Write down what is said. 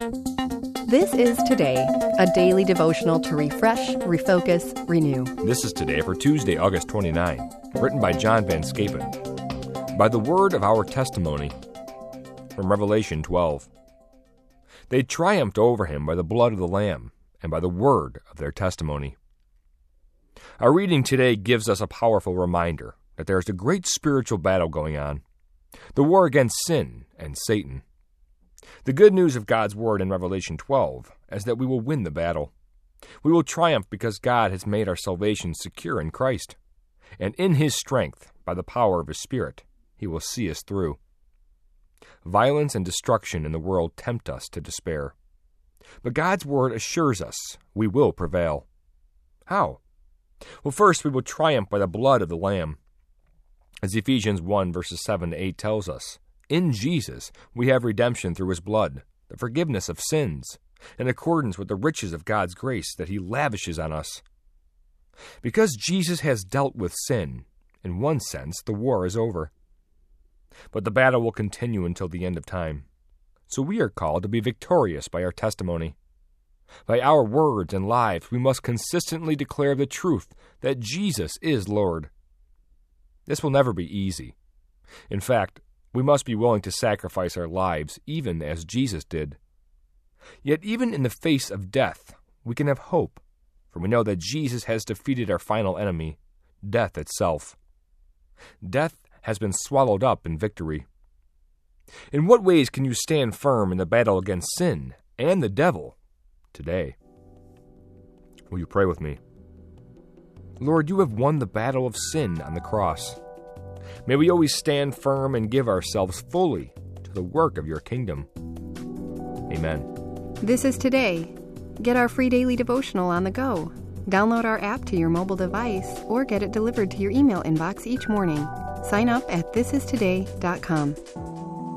This is Today, a daily devotional to refresh, refocus, renew. This is Today for Tuesday, August 29, written by John Van Scapen. By the word of our testimony, from Revelation 12. They triumphed over him by the blood of the Lamb and by the word of their testimony. Our reading today gives us a powerful reminder that there is a great spiritual battle going on, the war against sin and Satan. The good news of God's word in Revelation 12 is that we will win the battle. We will triumph because God has made our salvation secure in Christ, and in His strength, by the power of His Spirit, He will see us through. Violence and destruction in the world tempt us to despair, but God's word assures us we will prevail. How? Well, first, we will triumph by the blood of the Lamb. As Ephesians 1 verses 7 to 8 tells us, in Jesus we have redemption through His blood, the forgiveness of sins, in accordance with the riches of God's grace that He lavishes on us. Because Jesus has dealt with sin, in one sense, the war is over. But the battle will continue until the end of time. So we are called to be victorious by our testimony. By our words and lives, we must consistently declare the truth that Jesus is Lord. This will never be easy. In fact, we must be willing to sacrifice our lives, even as Jesus did. Yet even in the face of death, we can have hope, for we know that Jesus has defeated our final enemy, death itself. Death has been swallowed up in victory. In what ways can you stand firm in the battle against sin and the devil today? Will you pray with me? Lord, you have won the battle of sin on the cross. May we always stand firm and give ourselves fully to the work of your kingdom. Amen. This is Today. Get our free daily devotional on the go. Download our app to your mobile device or get it delivered to your email inbox each morning. Sign up at thisistoday.com.